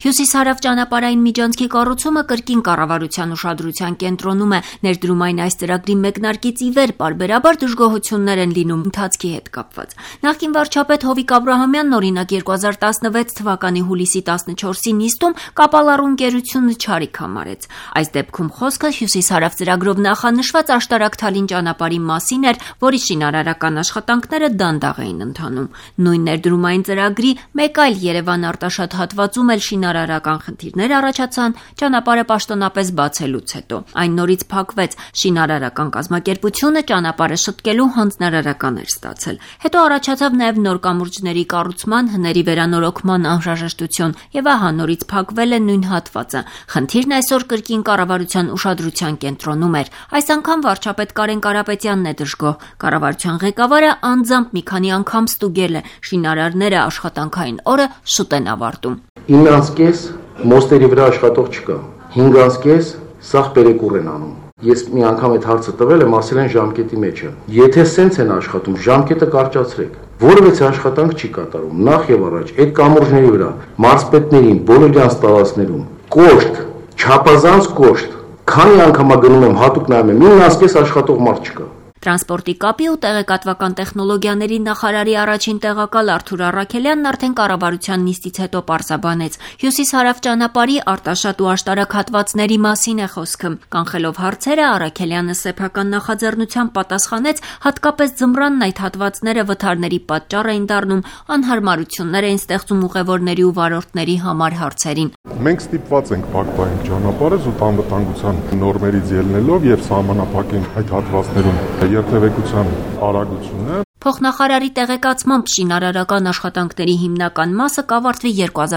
Հյուսիս-հարավ ճանապարհային միջանցքի կառուցումը կրկին կառավարության ուշադրության կենտրոնում է, ներդրումային այս ծրագրի մեկնարկից ի վեր պարբերաբար դժգոհություններ են լինում ընթացքի հետ կապված։ Նախկին վարչապետ Հովիկ Աբրահամյանն օրինակ 2016 թվականի հուլիսի 14-ի նիստում կապալառու ընկերությունը չարիք համարեց։ Այս դեպքում խոսքը հյուսիս-հարավ ծրագրով նախանշված աշտարակ-Թալին ճանապարհի մասին էր, որի շինարարական աշխատանքները դանդաղ էին ընթանում։ Նույն ներդրումային ծրագրի մեկ այլ Երևան Արտաշատ հատվածում էլ շինարարական խնդիրներ առաջացան ճանապարհը պաշտոնապես բացելուց հետո։ Այն նորից փակվեց, շինարարական կազմակերպությունը ճանապարհը շտկելու հանձնարարական էր ստացել։ Հետո առաջացավ նաև նոր կամուրջների կառուցման, հների վերանորոգման անհրաժեշտություն, եւ ահա նորից փակվել է նույն հատվածը։ Խնդիրն այսօր կրկին կառավարության ուշադրության կենտրոնում էր։ Այս անգամ վարչապետ Կարեն Կարապետյանն է դժգոհ։ Կառավարության ղեկավարը անձամբ մի քանի անգամ ստուգել է, շինարարները աշխատանքային օրը շուտ են ավարտում։ 9:30 մոստերի վրա աշխատող չկա, 5:30 սաղ պերեկուր են անում։ Ես մի անգամ այդ հարցը տվել եմ, ասել են ժամկետի մեջ է։ Եթե սենց են աշխատում, ժամկետը կարճացրեք։ Որևէ աշխատանք չի կատարում։ Նախ եւ առաջ այդ կամուրջների վրա մարզպետներին, բոլորյանց տարածքներում կոշտ, չափազանց կոշտ, քանի անգամ գնում եմ, հատուկ նայում եմ, 9:30 աշխատող մարդ չկա։ Տրանսպորտի կապի ու տեղեկատվական տեխնոլոգիաների նախարարի առաջին տեղակալ Արթուր Առաքելյանն արդեն կառավարության նիստից հետո պարզաբանեց. հյուսիս-հարավ ճանապարհի Արտաշատ ու աշտարակ հատվածների մասին է խոսքը։ Կանխելով հարցերը, Առաքելյանը սեփական նախաձեռնությամբ պատասխանեց, հատկապես ձմռանն այդ հատվածները վթարների պատճառ էին դառնում, անհարմարություններ էին ստեղծում ուղևորների ու վարորդների համար հարցերին։ Մենք ստիպված ենք փակվային ճանապարհը զուտ անվտանգության նորմերից ելնելով եւ սահմանափակենք այդ հատվածներում երթևեկության արագությունը։ Փոխնախարարի տեղեկացմամբ շինարարական աշխատանքների հիմնական մասը կավարտվի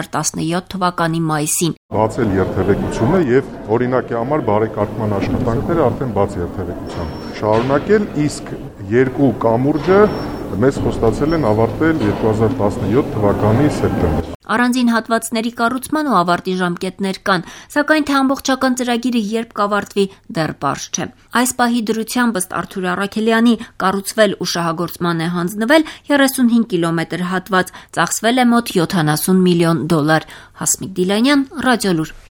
2017 թվականի մայիսին։ Բացել երթևեկությունը եւ օրինակի համար բարեկարգման աշխատանքները արդեն բաց երթևեկությամբ շարունակել, իսկ երկու կամուրջը մեզ խոստացել են ավարտել 2017 թվականի սեպտեմբեր։ Առանձին հատվածների կառուցման ու ավարտի ժամկետներ կան, սակայն թե ամբողջական ծրագիրը երբ կավարտվի, դեռ պարզ չէ։ Այս պահի դրությամբ ըստ Արթուր Առաքելյանի կառուցվել ու շահագործման է հանձնվել 35 կիլոմետր հատված, ծախսվել է մոտ $70 միլիոն։ Հասմիկ Դիլանյան, Ռադիոլուր։